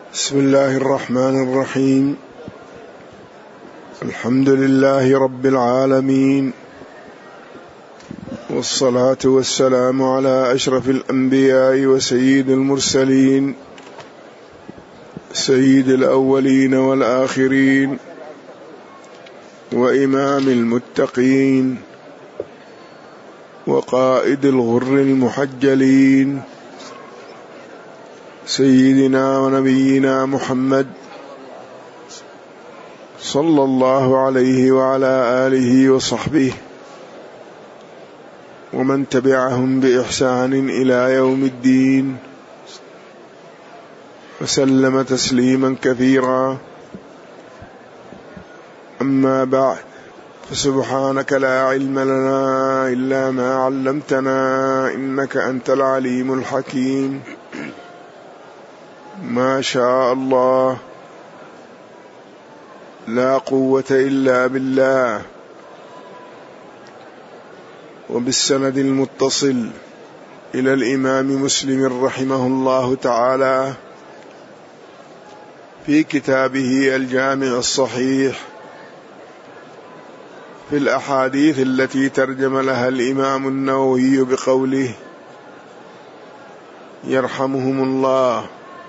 بسم الله الرحمن الرحيم. الحمد لله رب العالمين، والصلاة والسلام على أشرف الأنبياء وسيد المرسلين، سيد الأولين والآخرين، وإمام المتقين، وقائد الغر المحجلين، سيدنا ونبينا محمد صلى الله عليه وعلى آله وصحبه ومن تبعهم بإحسان إلى يوم الدين، وسلم تسليما كثيرا. أما بعد، فسبحانك لا علم لنا إلا ما علمتنا إنك أنت العليم الحكيم. ما شاء الله، لا قوة إلا بالله. وبالسند المتصل إلى الإمام مسلم رحمه الله تعالى في كتابه الجامع الصحيح في الأحاديث التي ترجم لها الإمام النووي بقوله يرحمهم الله.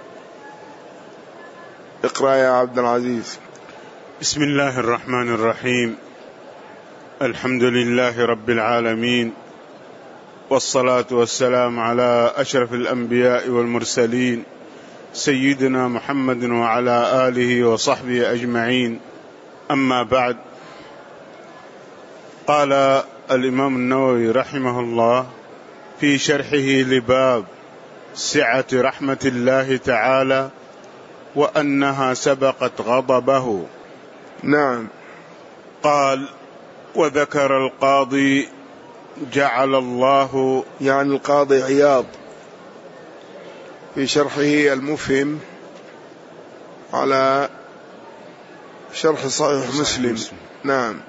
اقرأ يا عبد العزيز. بسم الله الرحمن الرحيم. الحمد لله رب العالمين، والصلاة والسلام على أشرف الأنبياء والمرسلين، سيدنا محمد وعلى آله وصحبه أجمعين. أما بعد، قال الإمام النووي رحمه الله في شرحه لباب سعة رحمة الله تعالى وأنها سبقت غضبه. نعم. قال: وذكر القاضي جعل الله، يعني القاضي عياض في شرحه المفهم على شرح صحيح مسلم. نعم.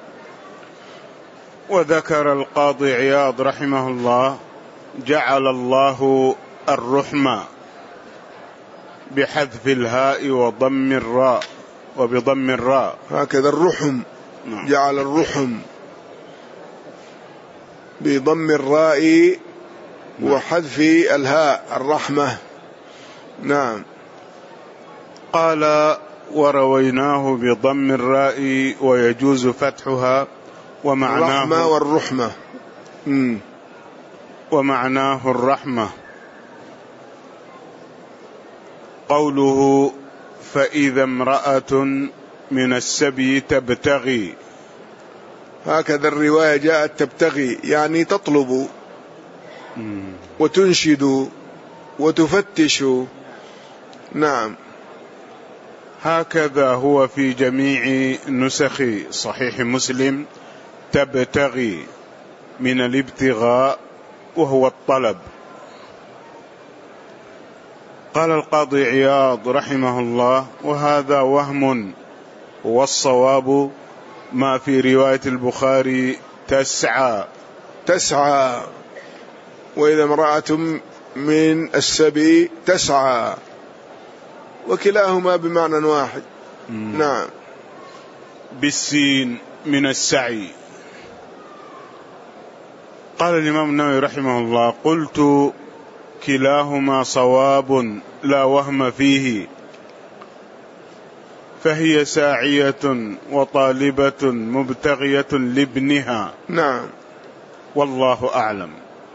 وذكر القاضي عياض رحمه الله جعل الله الرحمة بحذف الهاء وضم الراء وبضم الراء، هكذا الرحم. جعل الرحم بضم الراء وحذف الهاء الرحمة. نعم. قال: ورويناه بضم الراء ويجوز فتحها ومعناه الرحمة والرحمة. ومعناه الرحمة. قوله: فإذا امرأة من السبي تبتغي، هكذا الرواية جاءت تبتغي، يعني تطلب وتنشد وتفتش. نعم. هكذا هو في جميع نسخ صحيح مسلم، تبتغي من الابتغاء وهو الطلب. قال القاضي عياض رحمه الله: وهذا وهم، والصواب ما في رواية البخاري تسعى، وإذا امرأة من السبي تسعى، وكلاهما بمعنى واحد. نعم. بالسين من السعي. قال الإمام النووي رحمه الله: قلت كلاهما صواب لا وهم فيه، فهي ساعية وطالبة مبتغية لابنها. نعم. والله أعلم.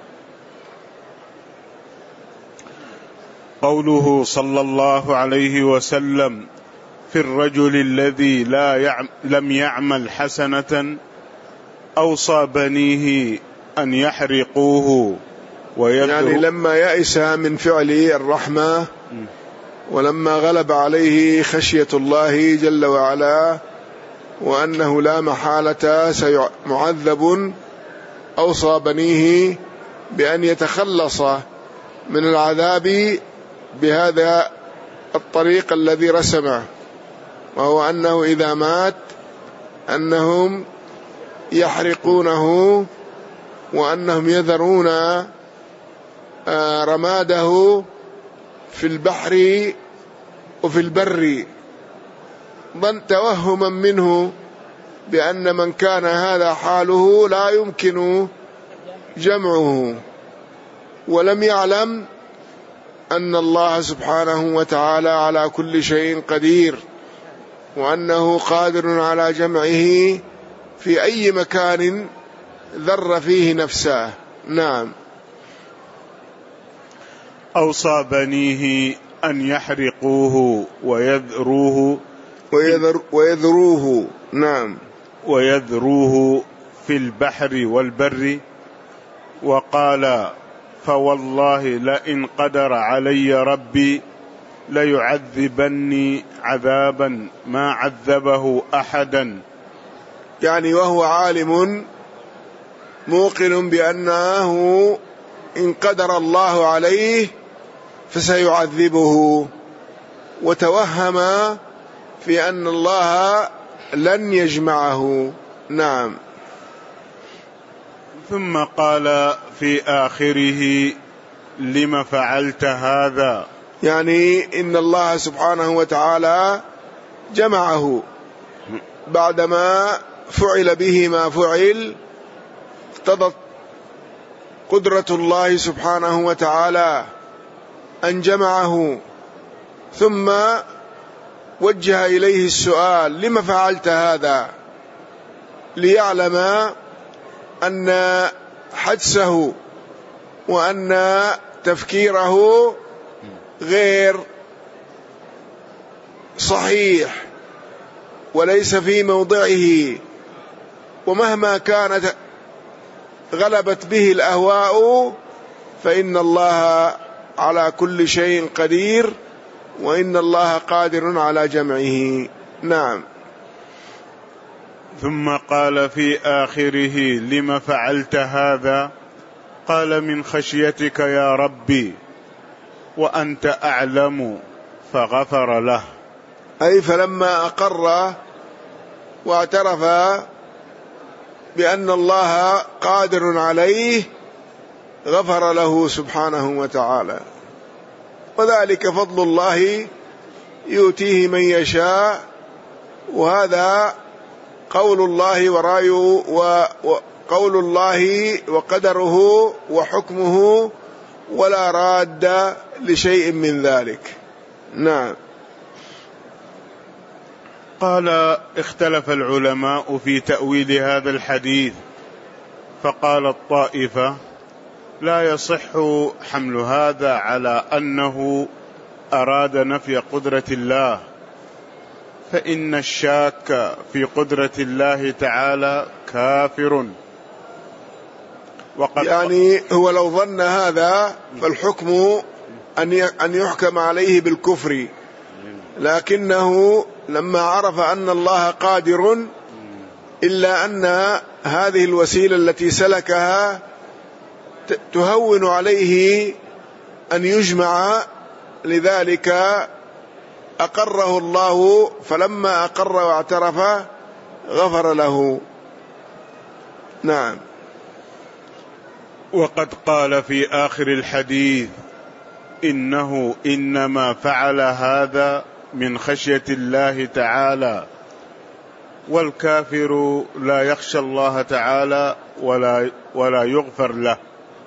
قوله صلى الله عليه وسلم في الرجل الذي لم يعمل حسنة أوصى بنيه أن يحرقوه يعني لما يأس من فعل الرحمة، ولما غلب عليه خشية الله جل وعلا وأنه لا محالة سيعذب، أوصى بنيه بأن يتخلص من العذاب بهذا الطريق الذي رسمه، وهو أنه إذا مات أنهم يحرقونه، وأنهم يذرون رماده في البحر وفي البر توهما منه بأن من كان هذا حاله لا يمكن جمعه، ولم يعلم أن الله سبحانه وتعالى على كل شيء قدير، وأنه قادر على جمعه في أي مكان ذر فيه نفسه. نعم. أوصى بنيه أن يحرقوه ويذروه. نعم. ويذروه في البحر والبر، وقال: فوالله لئن قدر علي ربي ليعذبني عذابا ما عذبه أحدا. يعني وهو عالم موقن بأنه إن قدر الله عليه فسيعذبه، وتوهم في أن الله لن يجمعه. نعم. ثم قال في آخره: لم فعلت هذا؟ يعني إن الله سبحانه وتعالى جمعه بعدما فعل به ما فعل، اقتضت قدرة الله سبحانه وتعالى أن جمعه، ثم وجه إليه السؤال: لم فعلت هذا؟ ليعلم أن حدسه وأن تفكيره غير صحيح وليس في موضعه، ومهما كانت غلبت به الأهواء فإن الله على كل شيء قدير، وإن الله قادر على جمعه. نعم. ثم قال في آخره: لم فعلت هذا؟ قال: من خشيتك يا ربي وأنت أعلم، فغفر له. أي فلما أقر واعترف بأن الله قادر عليه غفر له سبحانه وتعالى، وذلك فضل الله يؤتيه من يشاء، وهذا قول الله وقول الله وقدره وحكمه، ولا راد لشيء من ذلك. نعم. قال: اختلف العلماء في تأويل هذا الحديث، فقال الطائفة: لا يصح حمل هذا على أنه أراد نفي قدرة الله، فإن الشاك في قدرة الله تعالى كافر. يعني هو لو ظن هذا فالحكم أن يحكم عليه بالكفر، لكنه لما عرف أن الله قادر، إلا أن هذه الوسيلة التي سلكها تهون عليه أن يجمع، لذلك أقره الله، فلما أقر واعترف غفر له. نعم. وقد قال في آخر الحديث: إنه إنما فعل هذا من خشية الله تعالى، والكافر لا يخشى الله تعالى ولا يغفر له.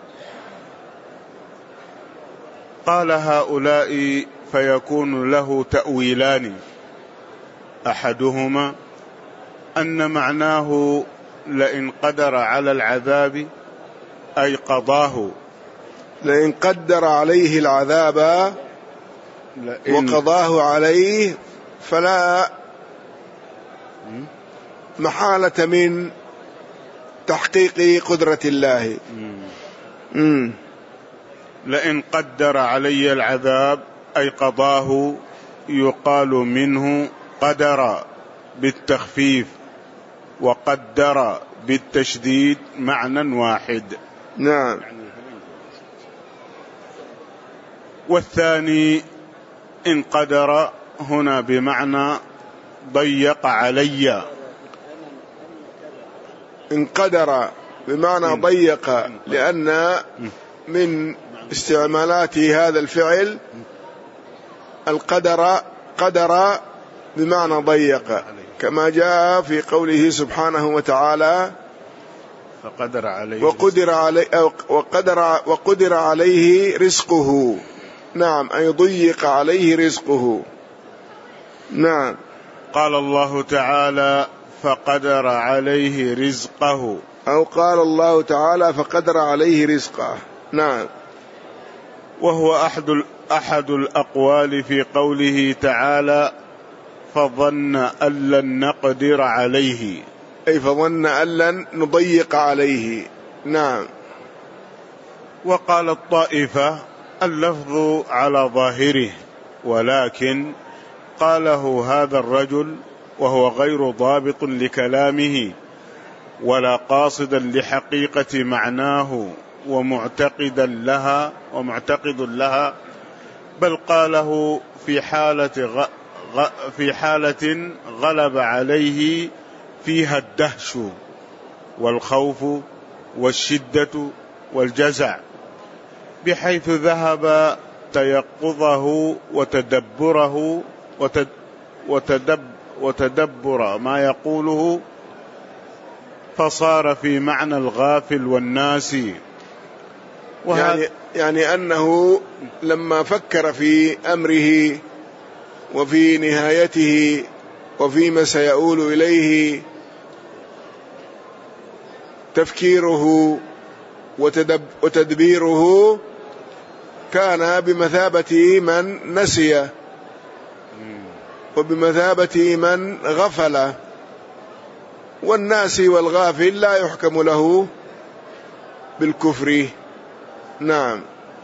قال هؤلاء: فيكون له تأويلان: أحدهما أن معناه لئن قدر على العذاب أي قضاه، لئن قدر عليه العذاب وقضاه عليه فلا محالة من تحقيق قدرة الله. لئن قدر علي العذاب أي قضاه، يقال منه قدر بالتخفيف وقدر بالتشديد معنى واحد. نعم. والثاني إن قدر هنا بمعنى ضيق علي، إن قدر بمعنى ضيق، لأن من استعمالات هذا الفعل القدر قدر بمعنى ضيق، كما جاء في قوله سبحانه وتعالى وقدر عليه رزقه. نعم، أي ضيق عليه رزقه. نعم. قال الله تعالى فقدر عليه رزقه، أو قال الله تعالى فقدر عليه رزقه. نعم. وهو أحد الأقوال في قوله تعالى فظن أن لن نقدر عليه، أي فظن أن لن نضيق عليه. نعم. وقال الطائفة اللفظ على ظاهره، ولكن قاله هذا الرجل وهو غير ضابط لكلامه ولا قاصدا لحقيقة معناه ومعتقد لها، بل قاله في حالة غلب عليه فيها الدهش والخوف والشدة والجزع، بحيث ذهب تيقظه وتدبر ما يقوله، فصار في معنى الغافل والناسي. يعني أنه لما فكر في أمره وفي نهايته وفيما سيؤول إليه، تفكيره وتدبيره كان بمثابة من نسي وبمثابة من غفل، والناسي والغافل لا يحكم له بالكفر. نعم.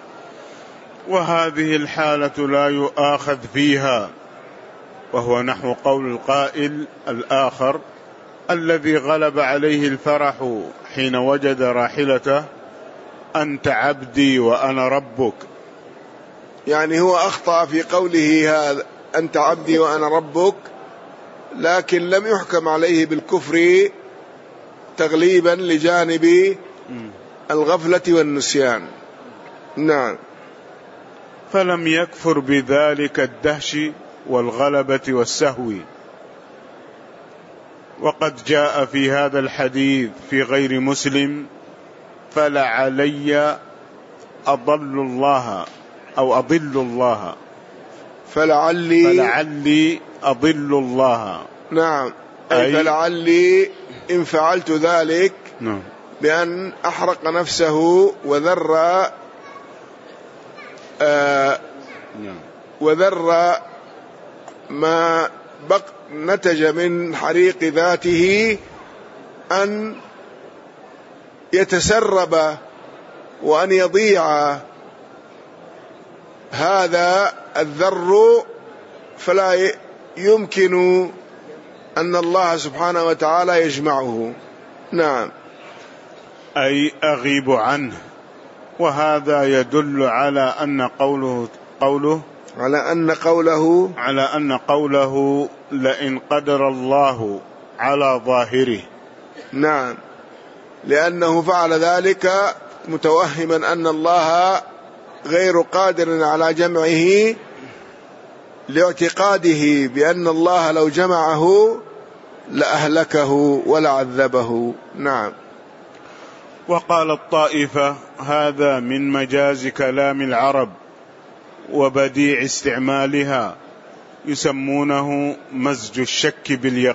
وهذه الحالة لا يؤاخذ فيها، وهو نحو قول القائل الآخر الذي غلب عليه الفرح حين وجد راحلته أنت عبدي وأنا ربك. يعني هو أخطأ في قوله هذا أنت عبدي وأنا ربك، لكن لم يحكم عليه بالكفر تغليبا لجانب الغفلة والنسيان. نعم. فلم يكفر بذلك الدهش والغلبة والسهو. وقد جاء في هذا الحديث في غير مسلم فلعلي أضل الله أو أضل الله، فلعلي أضل الله. نعم. أي فلعلي إن فعلت ذلك بأن أحرق نفسه وذر ما نتج من حريق ذاته أن يتسرب وأن يضيع هذا الذر، فلا يمكن أن الله سبحانه وتعالى يجمعه. نعم. أي أغيب عنه. وهذا يدل على أن قوله لئن قدر الله على ظاهره. نعم. لأنه فعل ذلك متوهما أن الله غير قادر على جمعه، لاعتقاده بأن الله لو جمعه لأهلكه ولعذبه. نعم. وقال الطائفة هذا من مجاز كلام العرب وبديع استعمالها، يسمونه مزج الشك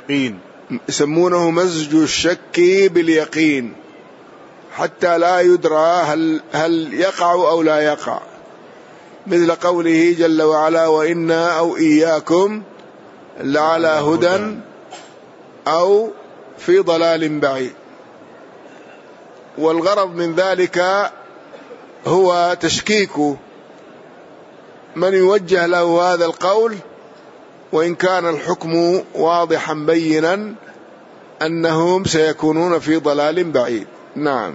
باليقين، حتى لا يدرى هل يقع أو لا يقع، مثل قوله جل وعلا وإنا أو إياكم لعلى هدى أو في ضلال بعيد. والغرض من ذلك هو تشكيك من يوجه له هذا القول، وإن كان الحكم واضحا بينا أنهم سيكونون في ضلال بعيد. نعم.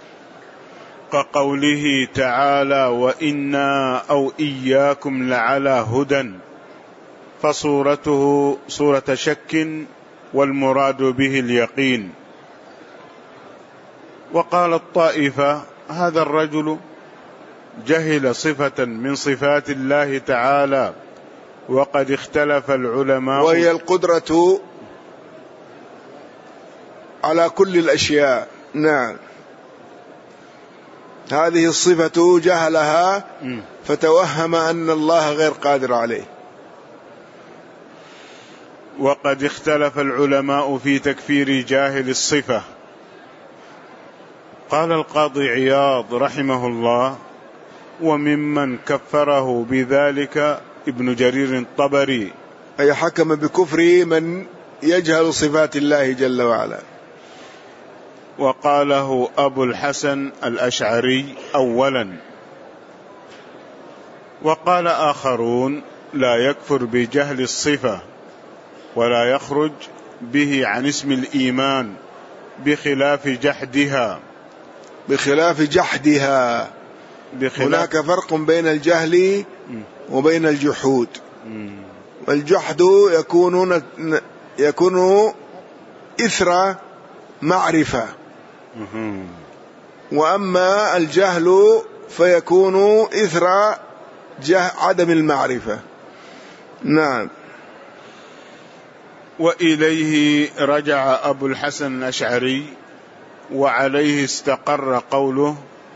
كقوله تعالى وإنا أو إياكم لعلى هدى، فصورته صورة شك والمراد به اليقين. وقال الطائفة هذا الرجل جهل صفة من صفات الله تعالى وقد اختلف العلماء، وهي القدرة على كل الأشياء. نعم، هذه الصفة جهلها فتوهم أن الله غير قادر عليه. وقد اختلف العلماء في تكفير جاهل الصفة. قال القاضي عياض رحمه الله: وممن كفره بذلك ابن جرير الطبري، أي حكم بكفر من يجهل صفات الله جل وعلا. وقاله أبو الحسن الأشعري أولا. وقال آخرون: لا يكفر بجهل الصفة ولا يخرج به عن اسم الإيمان بخلاف جحدها. هناك فرق بين الجهل وبين الجحود. والجحد يكون إثر معرفة، وأما الجهل فيكون إثر عدم المعرفة. نعم. وإليه رجع أبو الحسن الأشعري، وعليه استقر قوله،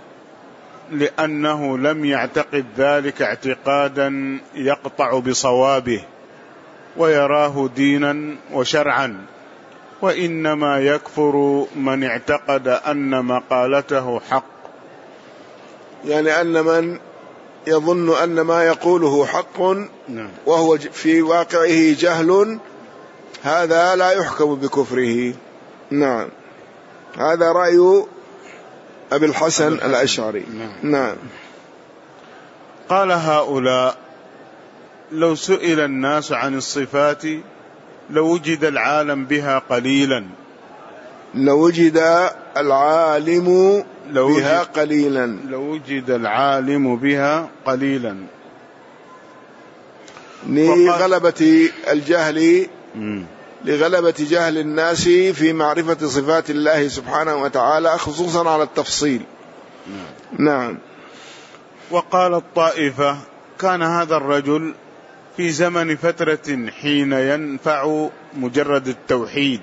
لأنه لم يعتقد ذلك اعتقادا يقطع بصوابه ويراه دينا وشرعا، وإنما يكفر من اعتقد أن مقالته حق. يعني أن من يظن أن ما يقوله حق وهو في واقعه جهل، هذا لا يحكم بكفره. نعم، هذا رأي أبي الحسن الأشعري. نعم. قال هؤلاء: لو سئل الناس عن الصفات لوجد العالم بها قليلا. لوجد العالم بها قليلا لغلبة جهل الناس في معرفة صفات الله سبحانه وتعالى، خصوصا على التفصيل. نعم. وقال الطائفة: كان هذا الرجل في زمن فترة حين ينفع مجرد التوحيد،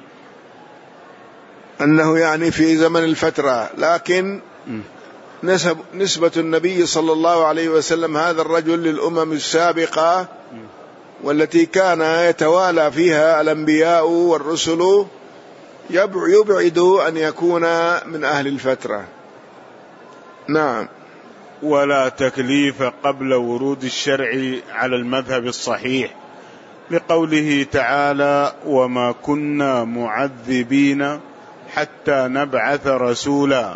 أنه يعني في زمن الفترة، لكن نسبة النبي صلى الله عليه وسلم هذا الرجل للأمم السابقة والتي كان يتوالى فيها الأنبياء والرسل يبعد أن يكون من أهل الفترة. نعم. ولا تكليف قبل ورود الشرع على المذهب الصحيح، لقوله تعالى: وما كنا معذبين حتى نبعث رسولا.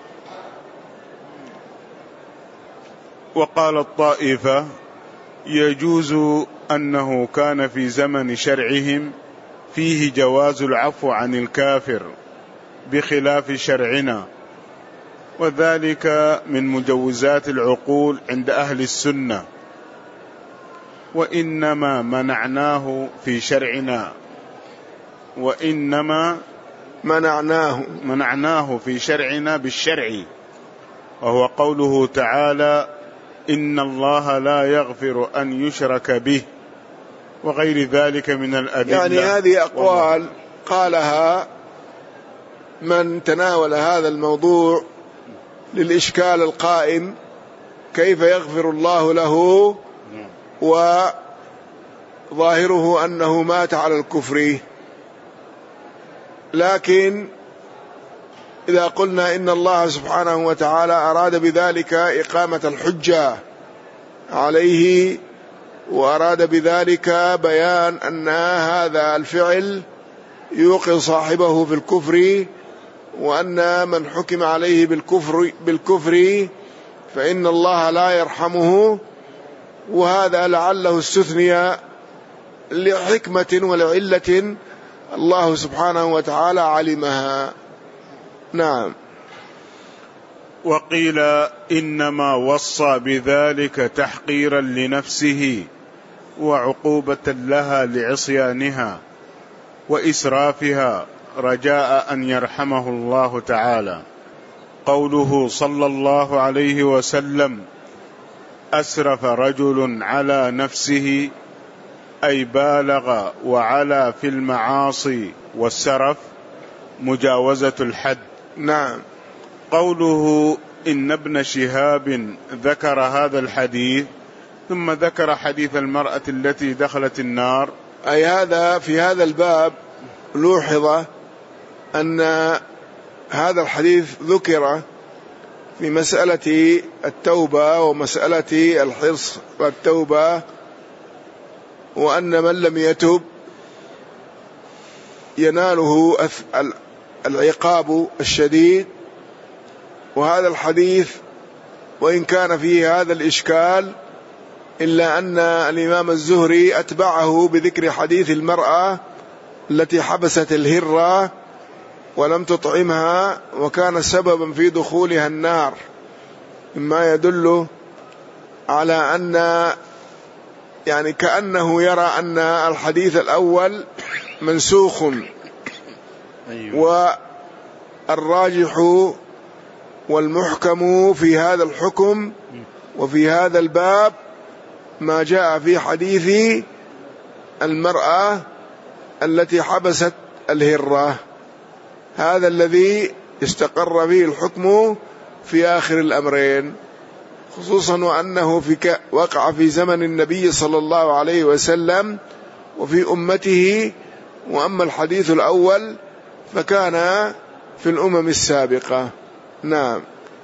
وقال الطائفة: يجوز أنه كان في زمن شرعهم فيه جواز العفو عن الكافر بخلاف شرعنا، وذلك من مجوزات العقول عند أهل السنة، وإنما منعناه في شرعنا في شرعنا بالشرع، وهو قوله تعالى: إن الله لا يغفر أن يشرك به، وغير ذلك من الأدلة. يعني هذه أقوال قالها من تناول هذا الموضوع للإشكال القائم: كيف يغفر الله له وظاهره أنه مات على الكفر؟ لكن إذا قلنا إن الله سبحانه وتعالى أراد بذلك إقامة الحجة عليه، وأراد بذلك بيان أن هذا الفعل يوقع صاحبه في الكفر، وأن من حكم عليه بالكفر فإن الله لا يرحمه، وهذا لعله استثني لحكمة ولعلة الله سبحانه وتعالى علمها. نعم. وقيل إنما وصى بذلك تحقيرا لنفسه وعقوبة لها لعصيانها وإسرافها، رجاء أن يرحمه الله تعالى. قوله صلى الله عليه وسلم: أسرف رجل على نفسه أي بالغ وعلا في المعاصي والسرف مجاوزة الحد. نعم. قوله إن ابن شهاب ذكر هذا الحديث ثم ذكر حديث المرأة التي دخلت النار، أي هذا في هذا الباب لوحظ أن هذا الحديث ذكر في مسألة التوبة ومسألة الحرص والتوبة، وأن من لم يتب يناله العقاب الشديد. وهذا الحديث وإن كان فيه هذا الإشكال إلا أن الإمام الزهري أتبعه بذكر حديث المرأة التي حبست الهرة ولم تطعمها وكان سببا في دخولها النار، مما يدل على أن يعني كأنه يرى أن الحديث الأول منسوخ، والراجح والمحكم في هذا الحكم وفي هذا الباب ما جاء في حديث المرأة التي حبست الهرة، هذا الذي استقر به الحكم في آخر الأمرين، خصوصا وأنه وقع في زمن النبي صلى الله عليه وسلم وفي أمته، وأما الحديث الأول فكان في الأمم السابقة. نعم.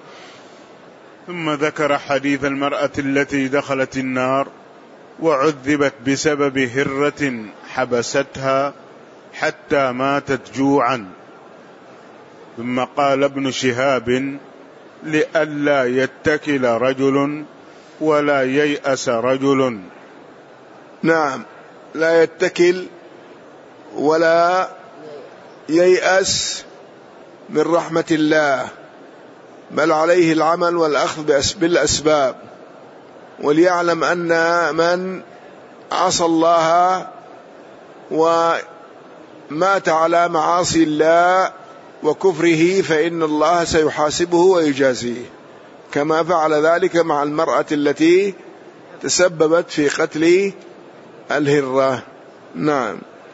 ثم ذكر حديث المرأة التي دخلت النار وعذبت بسبب هرة حبستها حتى ماتت جوعا، ثم قال ابن شهاب لئلا يتكل رجل ولا ييأس رجل. نعم، لا يتكل ولا ييأس من رحمة الله، بل عليه العمل والأخذ بالأسباب، وليعلم أن من عصى الله ومات على معاصي الله وكفره فإن الله سيحاسبه ويجازيه، كما فعل ذلك مع المرأة التي تسببت في قتل الهرة. نعم.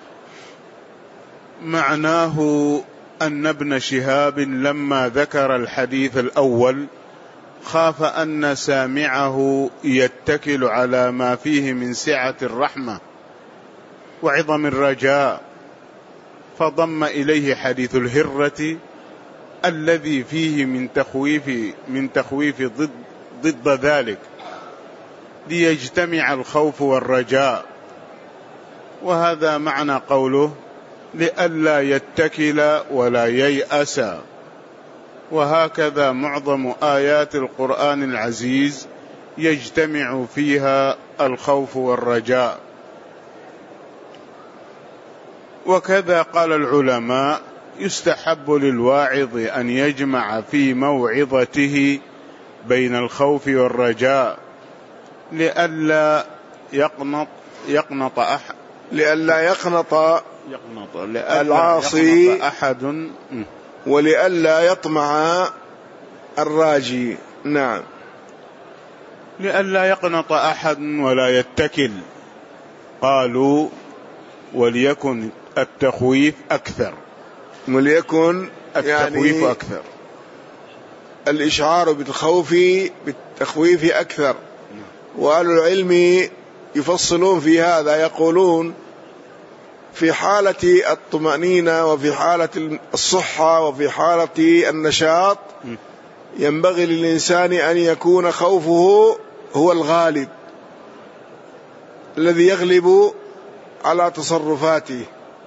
معناه أن ابن شهاب لما ذكر الحديث الأول خاف أن سامعه يتكل على ما فيه من سعة الرحمة وعظم الرجاء، فضم إليه حديث الهرة الذي فيه من تخويف ضد ذلك، ليجتمع الخوف والرجاء. وهذا معنى قوله لئلا يتكل ولا ييأس. وهكذا معظم آيات القرآن العزيز يجتمع فيها الخوف والرجاء. وكذا قال العلماء يستحب للواعظ أن يجمع في موعظته بين الخوف والرجاء لئلا يقنط العاصي أحد ولئلا يطمع الراجي. نعم. لئلا يقنط أحد ولا يتكل. قالوا وليكن التخويف أكثر، وليكن التخويف يعني أكثر، الإشعار بالتخويف أكثر. وأهل العلم يفصلون في هذا، يقولون في حالة الطمأنينة وفي حالة الصحة وفي حالة النشاط ينبغي للإنسان أن يكون خوفه هو الغالب الذي يغلب على تصرفاته.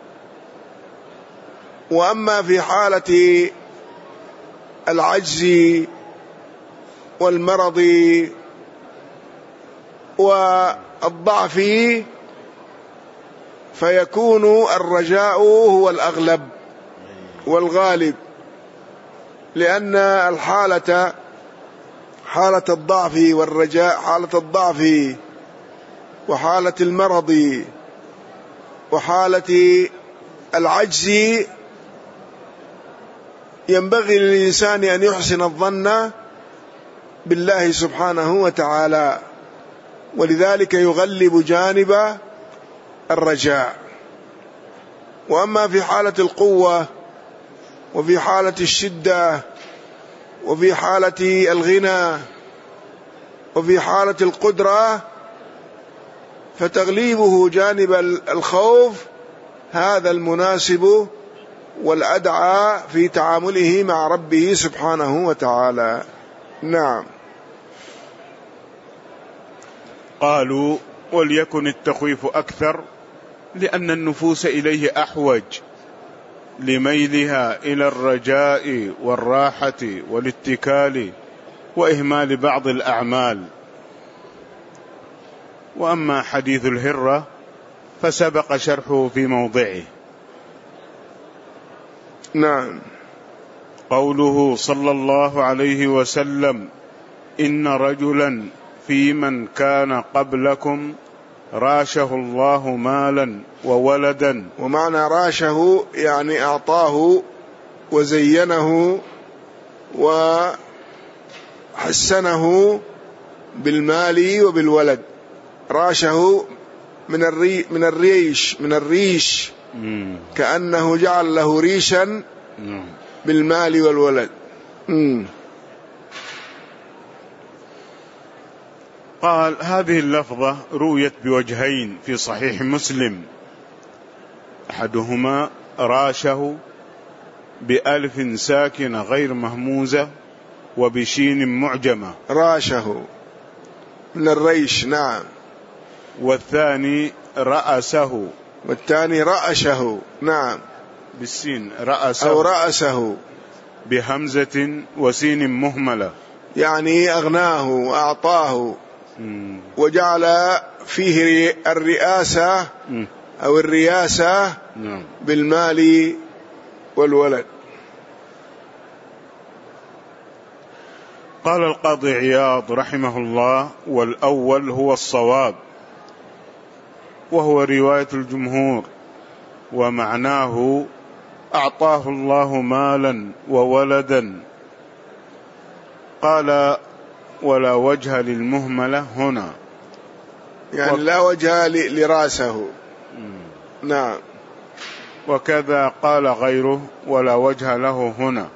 وأما في حالة العجز والمرض والضعف فيكون الرجاء هو الأغلب والغالب، لأن الحالة حالة الضعف والرجاء، حالة الضعف وحالة المرض وحالة العجز ينبغي للإنسان أن يحسن الظن بالله سبحانه وتعالى، ولذلك يغلب جانب الرجاء. وأما في حالة القوة وفي حالة الشدة وفي حالة الغنى وفي حالة القدرة فتغليبه جانب الخوف هذا المناسب والأدعى في تعامله مع ربه سبحانه وتعالى. نعم. قالوا وليكن التخويف أكثر لأن النفوس إليه أحوج لميلها إلى الرجاء والراحة والاتكال وإهمال بعض الأعمال. وأما حديث الهرة فسبق شرحه في موضعه. نعم. قوله صلى الله عليه وسلم إن رجلا في من كان قبلكم راشه الله مالا وولدا. ومعنى راشه يعني أعطاه وزينه وحسنه بالمال وبالولد. راشه من الريش كأنه جعل له ريشا بالمال والولد. قال هذه اللفظة رويت بوجهين في صحيح مسلم، أحدهما راشه بألف ساكنة غير مهموزة وبشين معجمة، راشه من الريش. نعم. والثاني رأسه، والثاني رأشه. نعم، بالسين رأسه أو رأسه بهمزة وسين مهملة، يعني أغناه وأعطاه وجعل فيه الرئاسة أو الرياسة بالمال والولد. قال القاضي عياض رحمه الله والأول هو الصواب وهو رواية الجمهور، ومعناه أعطاه الله مالا وولدا. قال ولا وجه للمهملة هنا، يعني لا وجه لراسه. نعم. وكذا قال غيره ولا وجه له هنا.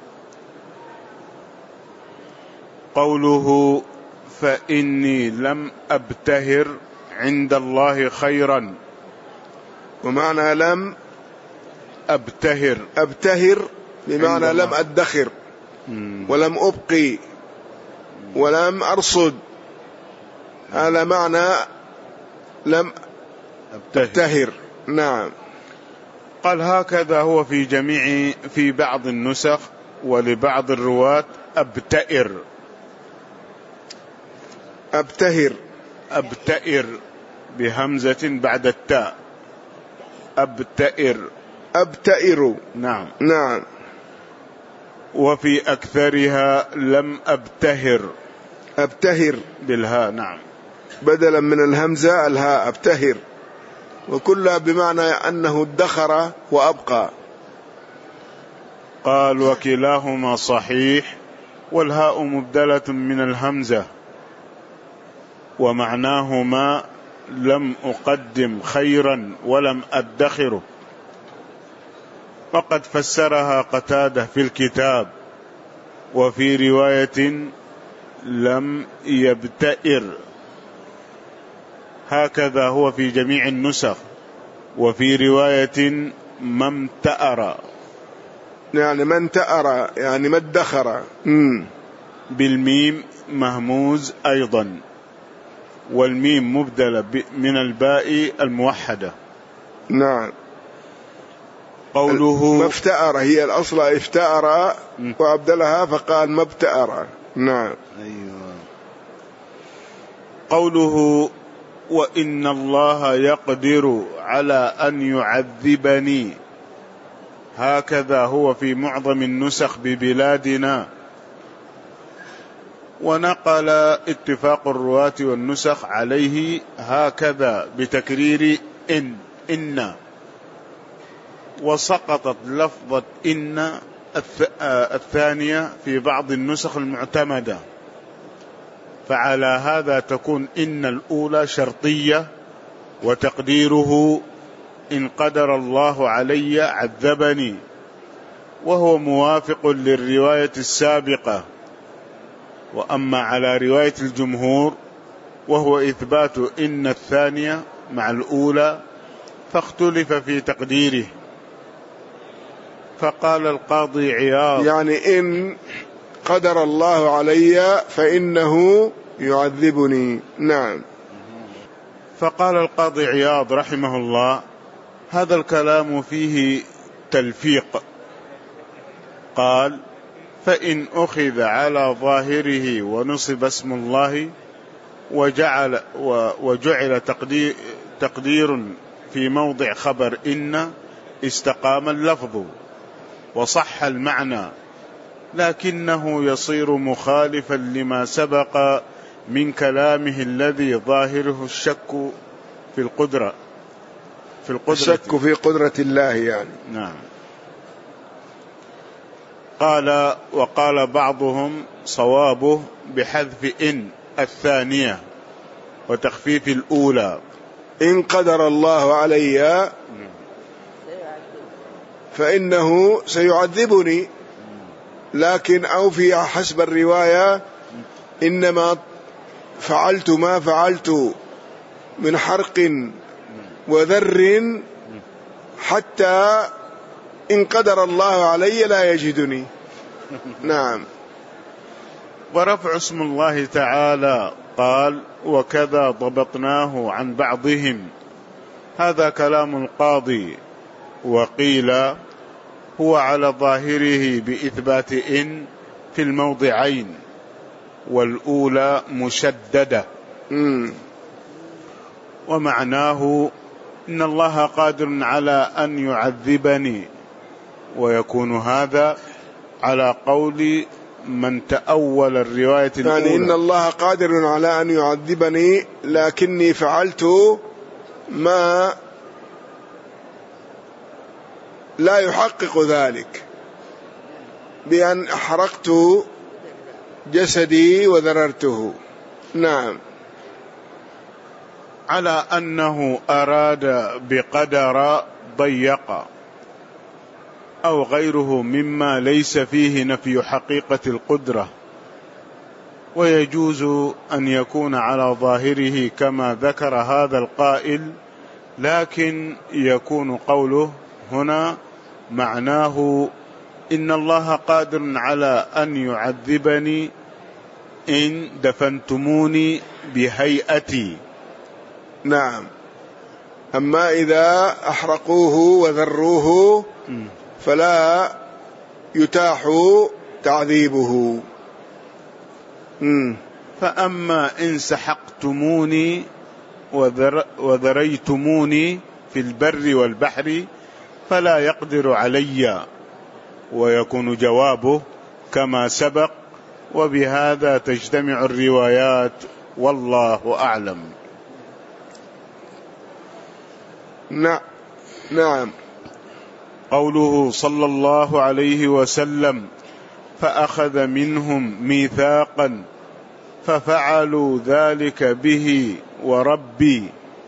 قوله فإني لم أبتهر عند الله خيرا، ومعنى لم أبتهر بمعنى لم أدخر ولم أبقي ولم أرصد، هذا معنى لم أبتهر. نعم. قال هكذا هو في بعض النسخ ولبعض الرواة أبتئر بهمزة بعد التاء، أبتئر. نعم. نعم. وفي أكثرها لم أبتهر بالهاء. نعم، بدلا من الهمزة الهاء، أبتهر، وكلها بمعنى أنه ادخر وأبقى. قال وكلاهما صحيح، والهاء مبدلة من الهمزة، ومعناهما لم أقدم خيرا ولم أدخره. وقد فسرها قتادة في الكتاب، وفي رواية لم يبتئر. هكذا هو في جميع النسخ. وفي رواية ما امتأر، يعني من تأر يعني ما ادخر، بالميم مهموز أيضا، والميم مبدلة من الباء الموحدة. نعم. قوله ما افتأر، هي الأصل افتأر وأبدلها فقال ما ابتأر. نعم. أيوة. قوله وإن الله يقدر على أن يعذبني، هكذا هو في معظم النسخ ببلادنا. ونقل اتفاق الرواة والنسخ عليه هكذا بتكرير إن، وسقطت لفظة إن الثانية في بعض النسخ المعتمدة، فعلى هذا تكون إن الأولى شرطية وتقديره إن قدر الله علي عذبني، وهو موافق للرواية السابقة. وأما على رواية الجمهور وهو إثبات إن الثانية مع الأولى فاختلف في تقديره. فقال القاضي عياض يعني إن قدر الله علي فإنه يعذبني. نعم. فقال القاضي عياض رحمه الله: هذا الكلام فيه تلفيق. قال: فإن أخذ على ظاهره ونصب اسم الله وجعل تقدير في موضع خبر إن، استقام اللفظ وصح المعنى، لكنه يصير مخالفا لما سبق من كلامه الذي ظاهره الشك في القدرة. الشك في قدرة الله يعني. نعم. قال: وقال بعضهم صوابه بحذف إن الثانية وتخفيف الأولى. إن قدر الله علي فإنه سيعذبني، لكن أو في حسب الرواية إنما فعلت ما فعلت من حرق وذر حتى إن قدر الله علي لا يجدني. نعم. ورفع اسم الله تعالى قال: وكذا ضبطناه عن بعضهم. هذا كلام القاضي. وقيل هو على ظاهره بإثبات إن في الموضعين، والأولى مشددة. ومعناه إن الله قادر على أن يعذبني، ويكون هذا على قول من تأول الرواية الأولى. يعني إن الله قادر على أن يعذبني، لكني فعلت ما لا يحقق ذلك، بأن أحرقت جسدي وذررته. نعم. على أنه أراد بقدر ضيق أو غيره مما ليس فيه نفي حقيقة القدرة، ويجوز أن يكون على ظاهره كما ذكر هذا القائل، لكن يكون قوله هنا معناه إن الله قادر على أن يعذبني إن دفنتموني بهيئتي. نعم. أما إذا أحرقوه وذروه فلا يتاح تعذيبه. فأما إن سحقتموني وذريتموني في البر والبحر فلا يقدر علي، ويكون جوابه كما سبق. وبهذا تجتمع الروايات، والله أعلم. نعم. قوله صلى الله عليه وسلم: فأخذ منهم ميثاقا ففعلوا ذلك به وربي،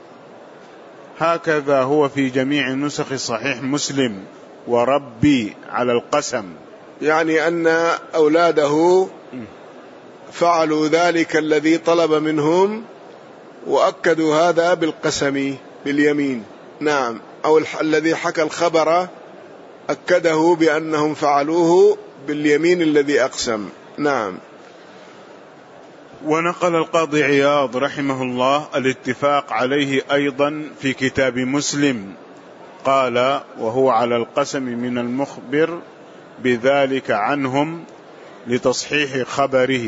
هكذا هو في جميع نسخ صحيح مسلم، وربي على القسم، يعني أن أولاده فعلوا ذلك الذي طلب منهم، وأكدوا هذا بالقسم باليمين. نعم. أو الذي حكى الخبر أكده بأنهم فعلوه باليمين الذي أقسم. نعم. ونقل القاضي عياض رحمه الله الاتفاق عليه أيضا في كتاب مسلم. قال: وهو على القسم من المخبر بذلك عنهم لتصحيح خبره.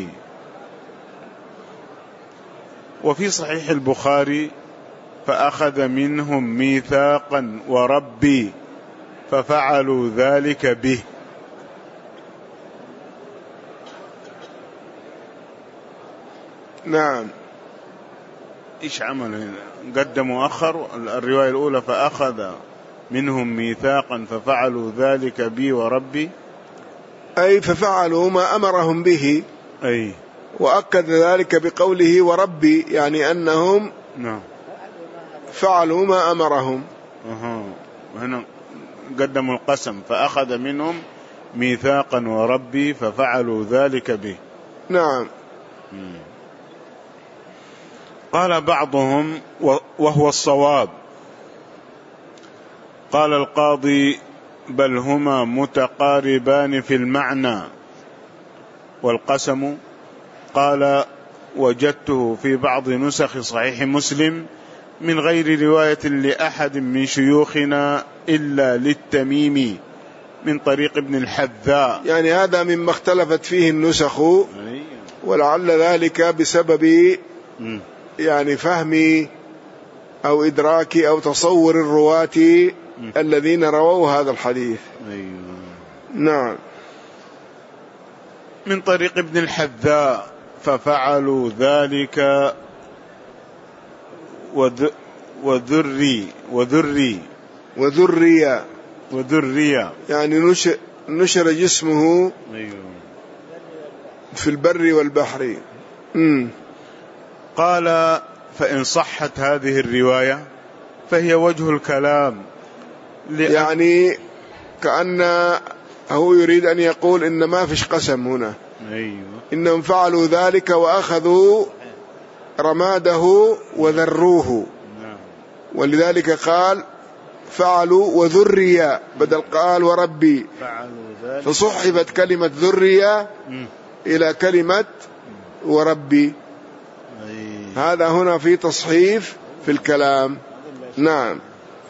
وفي صحيح البخاري: فأخذ منهم ميثاقا وربي ففعلوا ذلك به. نعم. إيش عمل هنا؟ قدم وأخر. الرواية الأولى: فأخذ منهم ميثاقا ففعلوا ذلك بي وربي، أي ففعلوا ما أمرهم به. أي. وأكد ذلك بقوله وربي، يعني أنهم نعم فعلوا ما أمرهم. هنا قدموا القسم فأخذ منهم ميثاقا وربي ففعلوا ذلك به. نعم. قال بعضهم وهو الصواب، قال القاضي بل هما متقاربان في المعنى. والقسم قال وجدته في بعض نسخ صحيح مسلم من غير رواية لأحد من شيوخنا إلا للتميمي من طريق ابن الحذاء. يعني هذا مما اختلفت فيه النسخ، ولعل ذلك بسبب يعني فهم أو إدراك أو تصور الرواة الذين رووا هذا الحديث. نعم. من طريق ابن الحذاء ففعلوا ذلك وذري يعني نشر جسمه في البر والبحر. قال فإن صحت هذه الرواية فهي وجه الكلام، يعني كأنه يريد أن يقول إن ما فيش قسم هنا. إنهم فعلوا ذلك وأخذوا رماده وذروه، ولذلك قال فعلوا وذريا بدل قال وربي، فصحبت كلمة ذريا إلى كلمة وربي. هذا هنا في تصحيف في الكلام. نعم.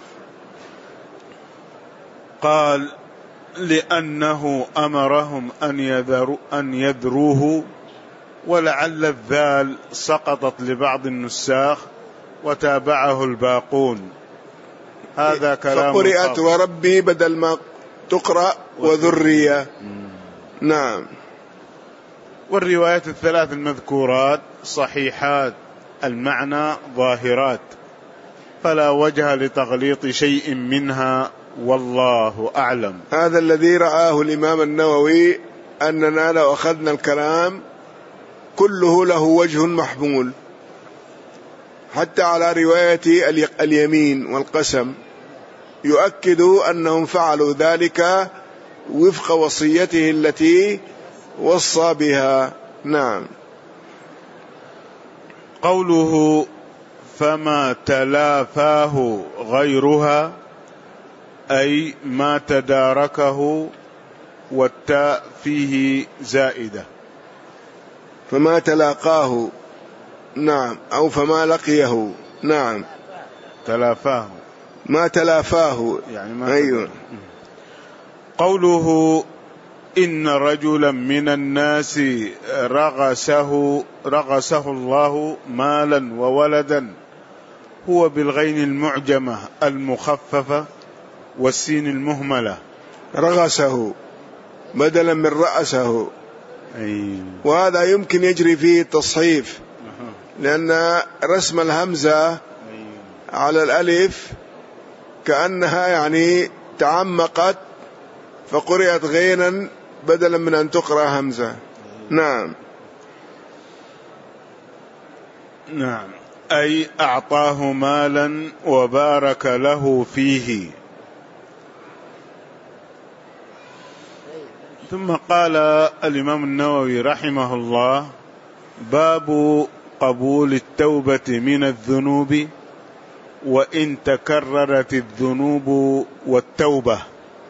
قال لأنه أمرهم أن يذروه، ولعل الذال سقطت لبعض النساخ وتابعه الباقون. هذا كلام فقرئت وربي بدل ما تقرأ وذرية. نعم. والروايات الثلاث المذكورات صحيحات المعنى ظاهرات، فلا وجه لتغليط شيء منها، والله أعلم. هذا الذي رآه الإمام النووي، أننا لو أخذنا الكلام كله له وجه محمول، حتى على رواية اليمين والقسم يؤكد أنهم فعلوا ذلك وفق وصيته التي وصى بها. نعم. قوله فما تلافاه غيرها أي ما تداركه، والتاء فيه زائدة. فما تلاقاه، نعم، أو فما لقيه. نعم. تلافاه ما تلافاه يعني ما أيوه. قوله إن رجلا من الناس رغسه الله مالا وولدا، هو بالغين المعجمة المخففة والسين المهملة. رغسه بدلا من رأسه. وهذا يمكن يجري فيه التصحيف، لأن رسم الهمزة على الألف كأنها يعني تعمقت فقرئت غينا بدلا من أن تقرأ همزة. نعم. نعم. أي أعطاه مالا وبارك له فيه. ثم قال الإمام النووي رحمه الله باب قبول التوبة من الذنوب وإن تكررت الذنوب والتوبة.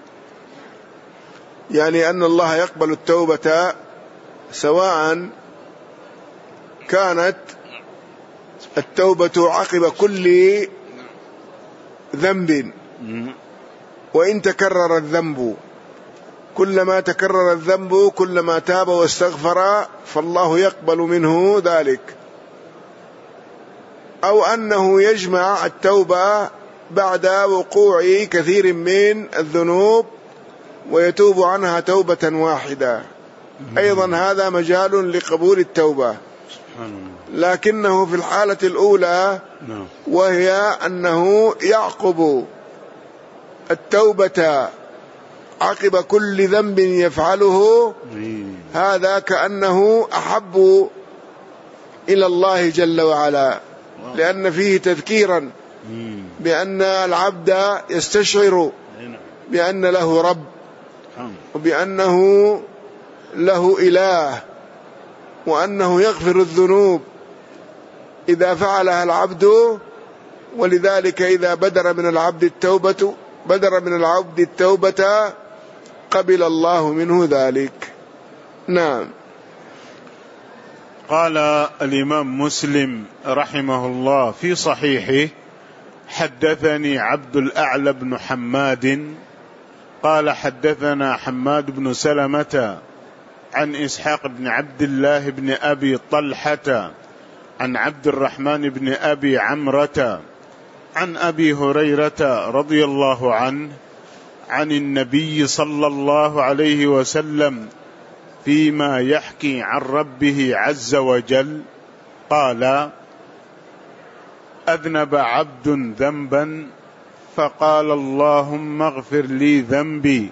يعني أن الله يقبل التوبة سواء كانت التوبة عقب كل ذنب وإن تكرر الذنب، كلما تكرر الذنب كلما تاب واستغفر فالله يقبل منه ذلك، أو أنه يجمع التوبة بعد وقوع كثير من الذنوب ويتوب عنها توبة واحدة، أيضا هذا مجال لقبول التوبة، لكنه في الحالة الأولى وهي أنه يعقب التوبة عقب كل ذنب يفعله، هذا كأنه أحب إلى الله جل وعلا، لأن فيه تذكيرا بأن العبد يستشعر بأن له رب وبأنه له إله وأنه يغفر الذنوب إذا فعلها العبد. ولذلك إذا بدر من العبد التوبة قبل الله منه ذلك. نعم. قال الإمام مسلم رحمه الله في صحيحه: حدثني عبد الأعلى بن حماد قال حدثنا حماد بن سلمة عن إسحاق بن عبد الله بن أبي طلحة عن عبد الرحمن بن أبي عمرة عن أبي هريرة رضي الله عنه عن النبي صلى الله عليه وسلم فيما يحكي عن ربه عز وجل قال: أذنب عبد ذنبا فقال: اللهم اغفر لي ذنبي،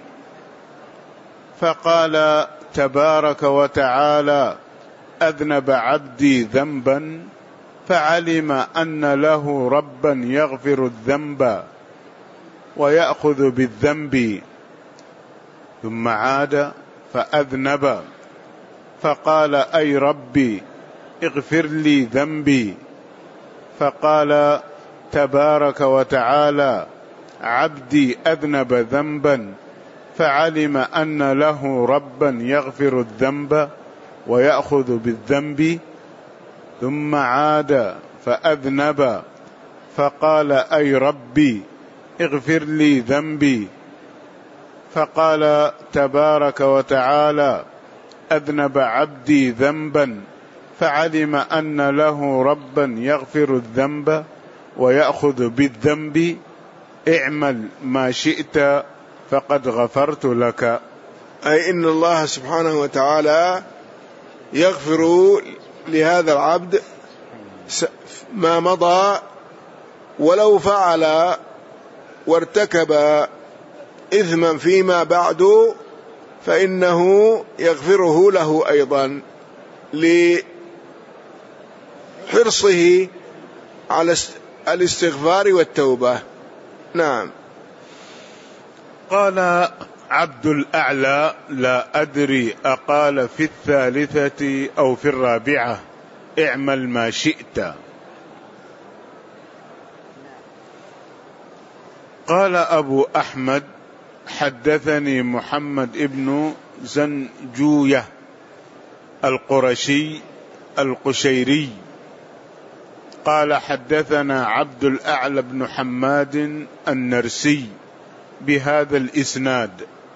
فقال تبارك وتعالى: أذنب عبدي ذنبا، فعلم أن له ربا يغفر الذنب ويأخذ بالذنب، ثم عاد فأذنب فقال: أي ربي اغفر لي ذنبي، فقال تبارك وتعالى: عبدي أذنب ذنبا، فعلم أن له ربا يغفر الذنب ويأخذ بالذنب، ثم عاد فأذنب فقال: أي ربي اغفر لي ذنبي، فقال تبارك وتعالى: أذنب عبدي ذنبا، فعلم أن له ربا يغفر الذنب ويأخذ بالذنب، اعمل ما شئت فقد غفرت لك. أي إن الله سبحانه وتعالى يغفر لهذا العبد ما مضى، ولو فعل وارتكب إثما فيما بعد فإنه يغفره له أيضا لحرصه على الاستغفار والتوبة. نعم. قال عبد الأعلى: لا أدري أقال في الثالثة أو في الرابعة اعمل ما شئت. قال أبو أحمد: حدثني محمد ابن زنجوية القرشي القشيري قال حدثنا عبد الأعلى بن حماد النرسي بهذا الإسناد،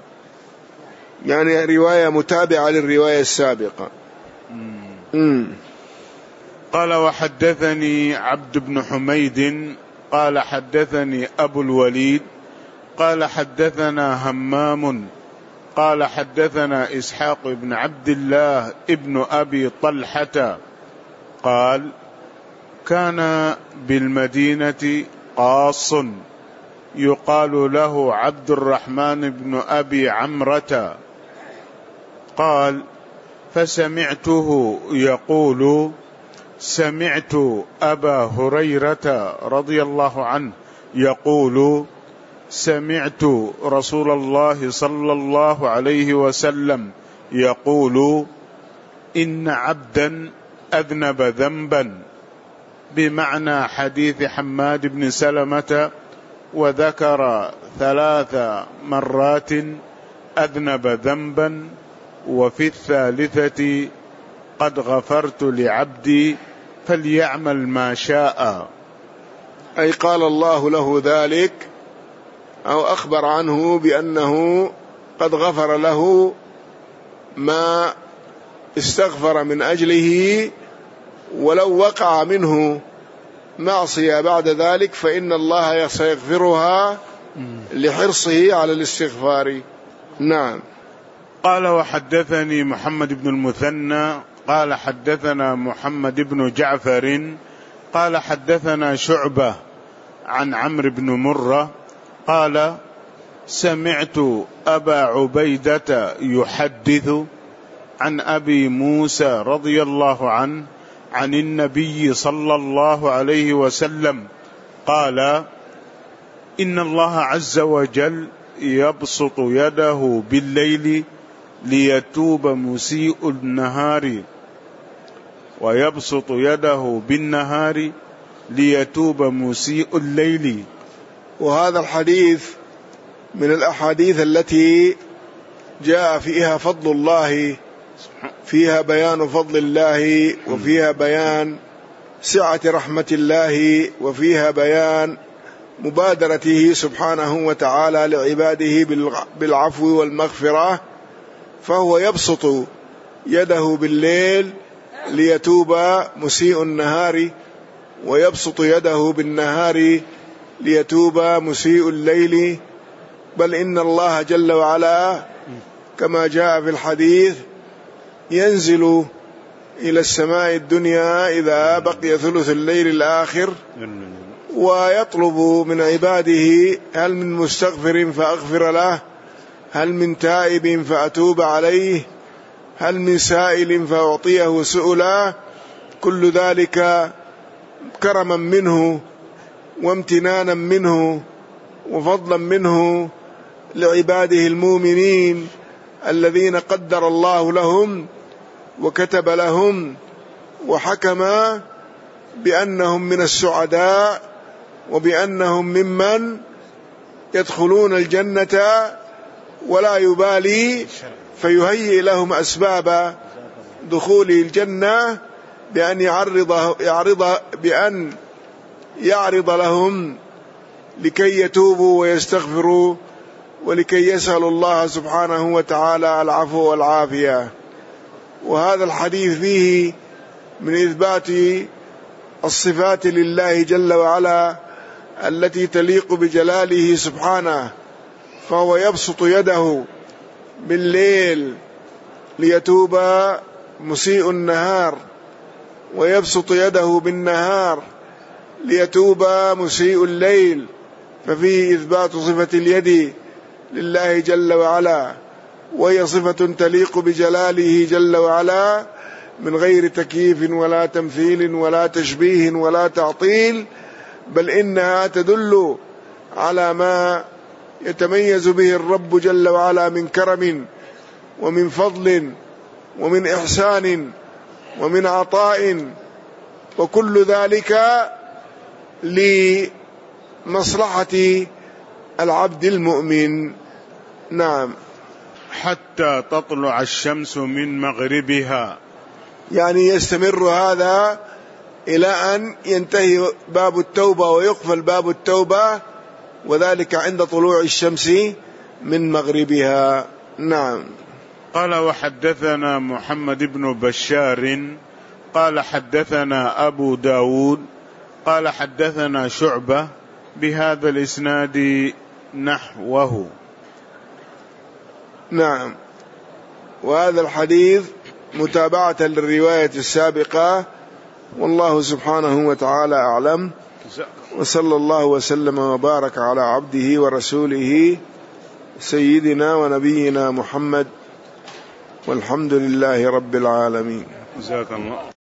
يعني رواية متابعة للرواية السابقة. قال: وحدثني عبد بن حميد قال حدثني أبو الوليد قال حدثنا همام قال حدثنا إسحاق بن عبد الله ابن أبي طلحة قال: كان بالمدينة قاص يقال له عبد الرحمن بن أبي عمرة، قال: فسمعته يقول: سمعت أبا هريرة رضي الله عنه يقول: سمعت رسول الله صلى الله عليه وسلم يقول: إن عبدا أذنب ذنبا، بمعنى حديث حماد بن سلمة، وذكر 3 مرات أذنب ذنبا، وفي الثالثة قد غفرت لعبدي فليعمل ما شاء. أي قال الله له ذلك، أو أخبر عنه بأنه قد غفر له ما استغفر من أجله، ولو وقع منه معصية بعد ذلك فإن الله سيغفرها لحرصه على الاستغفار. نعم. قال: وحدثني محمد بن المثنى قال حدثنا محمد بن جعفر قال حدثنا شعبة عن عمرو بن مرة قال: سمعت أبا عبيدة يحدث عن أبي موسى رضي الله عنه عن النبي صلى الله عليه وسلم قال: إن الله عز وجل يبسط يده بالليل ليتوب مسيء النهار، ويبسط يده بالنهار ليتوب مسيء الليل. وهذا الحديث من الأحاديث التي جاء فيها فضل الله، فيها بيان فضل الله، وفيها بيان سعة رحمة الله، وفيها بيان مبادرته سبحانه وتعالى لعباده بالعفو والمغفرة. فهو يبسط يده بالليل ليتوب مسيء النهار، ويبسط يده بالنهار ليتوب مسيء الليل. بل إن الله جل وعلا كما جاء في الحديث ينزل إلى السماء الدنيا إذا بقي ثلث الليل الآخر ويطلب من عباده: هل من مستغفر فأغفر له؟ هل من تائب فأتوب عليه؟ هل من سائل فأعطيه سؤلا؟ كل ذلك كرما منه وامتنانا منه وفضلا منه لعباده المؤمنين الذين قدر الله لهم وكتب لهم وحكم بأنهم من السعداء، وبأنهم ممن يدخلون الجنة ولا يبالي، فيهيئ لهم أسباب دخول الجنة بأن يعرض لهم لكي يتوبوا ويستغفروا، ولكي يسألوا الله سبحانه وتعالى العفو والعافية. وهذا الحديث فيه من إثبات الصفات لله جل وعلا التي تليق بجلاله سبحانه. فهو يبسط يده بالليل ليتوب مسيء النهار، ويبسط يده بالنهار ليتوب مسيء الليل، ففيه إثبات صفة اليد لله جل وعلا، وهي صفة تليق بجلاله جل وعلا من غير تكييف ولا تمثيل ولا تشبيه ولا تعطيل، بل إنها تدل على ما يتميز به الرب جل وعلا من كرم ومن فضل ومن إحسان ومن عطاء، وكل ذلك لمصلحة العبد المؤمن. نعم. حتى تطلع الشمس من مغربها، يعني يستمر هذا إلى أن ينتهي باب التوبة ويقفل باب التوبة، وذلك عند طلوع الشمس من مغربها. نعم. قال: وحدثنا محمد بن بشار قال حدثنا أبو داود قال حدثنا شعبة بهذا الإسناد نحوه. نعم. وهذا الحديث متابعة للرواية السابقة، والله سبحانه وتعالى أعلم، وصلى الله وسلم وبارك على عبده ورسوله سيدنا ونبينا محمد، والحمد لله رب العالمين. جزاك الله.